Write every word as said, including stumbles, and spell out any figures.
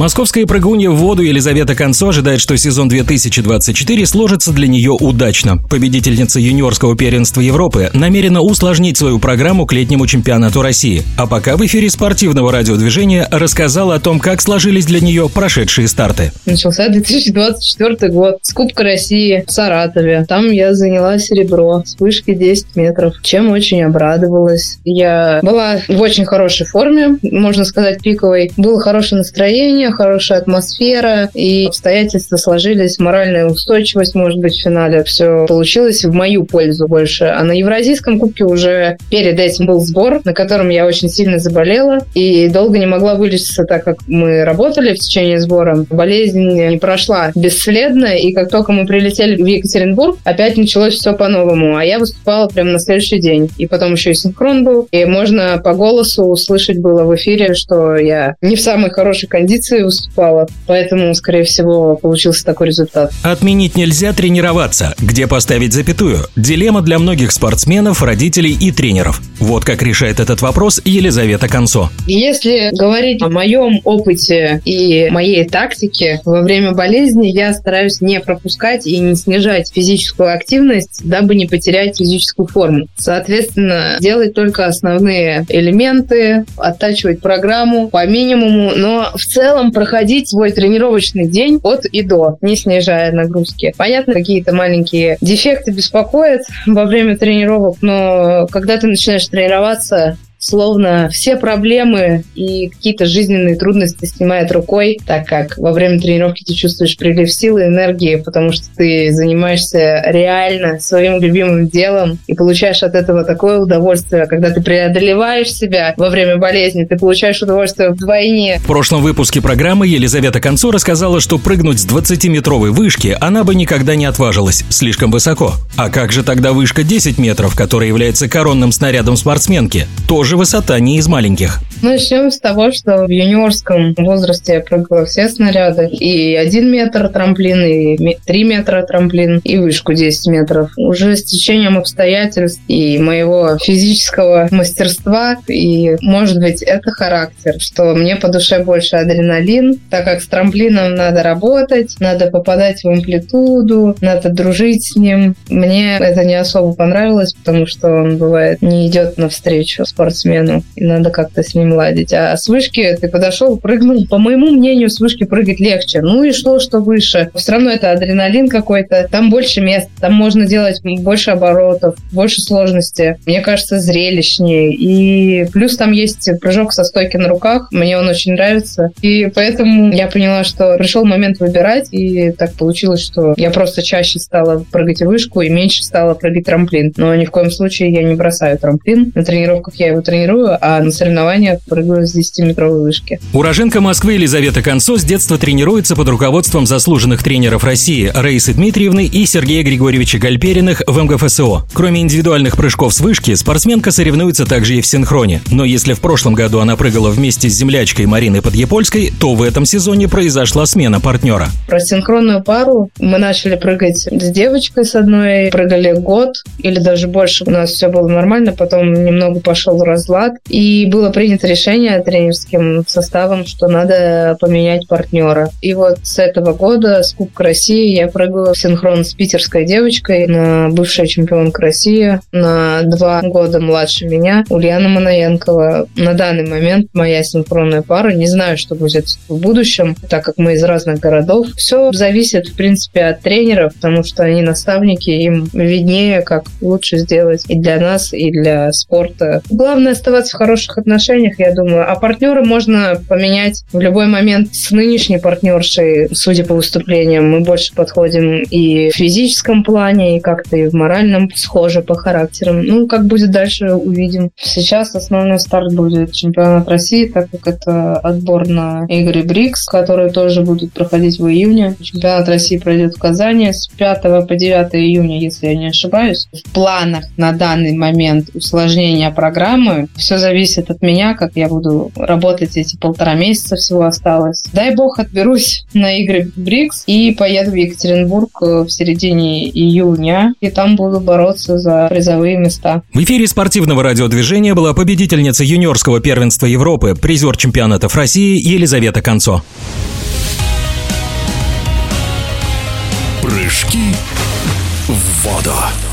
Московская прыгунья в воду Елизавета Концо ожидает, что сезон две тысячи двадцать четыре сложится для нее удачно. Победительница юниорского первенства Европы намерена усложнить свою программу к летнему чемпионату России. А пока в эфире спортивного радиодвижения рассказала о том, как сложились для нее прошедшие старты. Начался две тысячи двадцать четвёртый год с Кубка России в Саратове. Там я заняла серебро с вышки десять метров, чем очень обрадовалась. Я была в очень хорошей форме, можно сказать, пиковой. Было хорошее настроение, хорошая атмосфера, и обстоятельства сложились, моральная устойчивость, может быть, в финале. Все получилось в мою пользу больше. А на Евразийском кубке уже перед этим был сбор, на котором я очень сильно заболела и долго не могла вылечиться, так как мы работали в течение сбора. Болезнь не прошла бесследно, и как только мы прилетели в Екатеринбург, опять началось все по-новому. А я выступала прямо на следующий день. И потом еще и синхрон был. И можно по голосу услышать было в эфире, что я не в самой хорошей кондиции выступала. Поэтому, скорее всего, получился такой результат. Отменить нельзя тренироваться. Где поставить запятую? Дилемма для многих спортсменов, родителей и тренеров. Вот как решает этот вопрос Елизавета Концо. Если говорить о моем опыте и моей тактике, во время болезни я стараюсь не пропускать и не снижать физическую активность, дабы не потерять физическую форму. Соответственно, делать только основные элементы, оттачивать программу по минимуму, но в целом проходить свой тренировочный день от и до, не снижая нагрузки. Понятно, какие-то маленькие дефекты беспокоят во время тренировок, но когда ты начинаешь тренироваться, словно все проблемы и какие-то жизненные трудности снимает рукой, так как во время тренировки ты чувствуешь прилив силы и энергии, потому что ты занимаешься реально своим любимым делом и получаешь от этого такое удовольствие. Когда ты преодолеваешь себя во время болезни, ты получаешь удовольствие вдвойне. В прошлом выпуске программы Елизавета Концо рассказала, что прыгнуть с двадцатиметровой вышки она бы никогда не отважилась, слишком высоко. А как же тогда вышка десять метров, которая является коронным снарядом спортсменки? Тоже высота не из маленьких. Начнем с того, что в юниорском возрасте я прыгала все снаряды. И один метр трамплин, и три метра трамплин, и вышку десять метров. Уже с течением обстоятельств и моего физического мастерства, и, может быть, это характер, что мне по душе больше адреналин, так как с трамплином надо работать, надо попадать в амплитуду, надо дружить с ним. Мне это не особо понравилось, потому что он, бывает, не идет навстречу спортсмену, и надо как-то с ним ладить. А с вышки ты подошел, прыгнул. По моему мнению, с вышки прыгать легче. Ну и что, что выше? Все равно это адреналин какой-то. Там больше мест, там можно делать больше оборотов, больше сложности. Мне кажется, зрелищнее. И плюс там есть прыжок со стойки на руках. Мне он очень нравится. И поэтому я поняла, что пришел момент выбирать. И так получилось, что я просто чаще стала прыгать вышку и меньше стала прыгать трамплин. Но ни в коем случае я не бросаю трамплин. На тренировках я его тренирую, а на соревнованиях прыгаю с десятиметровой вышки. Уроженка Москвы Елизавета Концо с детства тренируется под руководством заслуженных тренеров России Раисы Дмитриевны и Сергея Григорьевича Гальпериных в эм гэ эф эс о. Кроме индивидуальных прыжков с вышки, спортсменка соревнуется также и в синхроне. Но если в прошлом году она прыгала вместе с землячкой Мариной Подъепольской, то в этом сезоне произошла смена партнера. Про синхронную пару мы начали прыгать с девочкой с одной, прыгали год или даже больше. У нас все было нормально, потом немного пошел разлад, и было принято решение тренерским составом, что надо поменять партнера. И вот с этого года, с Кубка России, я прыгаю в синхрон с питерской девочкой, на бывшая чемпионка России, на два года младше меня, Ульяна Манаенкова. На данный момент моя синхронная пара. Не знаю, что будет в будущем, так как мы из разных городов. Все зависит, в принципе, от тренеров, потому что они наставники, им виднее, как лучше сделать и для нас, и для спорта. Главное оставаться в хороших отношениях, я думаю. А партнера можно поменять в любой момент. С нынешней партнершей, судя по выступлениям, мы больше подходим и в физическом плане, и как-то и в моральном схоже по характерам. Ну, как будет дальше, увидим. Сейчас основной старт будет чемпионат России, так как это отбор на игры БРИКС, которые тоже будут проходить в июне. Чемпионат России пройдет в Казани с пятого по девятое июня, если я не ошибаюсь. В планах на данный момент усложнения программы знаю, все зависит от меня, как я буду работать эти полтора месяца всего осталось. Дай бог отберусь на игры БРИКС и поеду в Екатеринбург в середине июня, и там буду бороться за призовые места. В эфире спортивного радиодвижения была победительница юниорского первенства Европы, призер чемпионатов России Елизавета Концо. Прыжки в воду.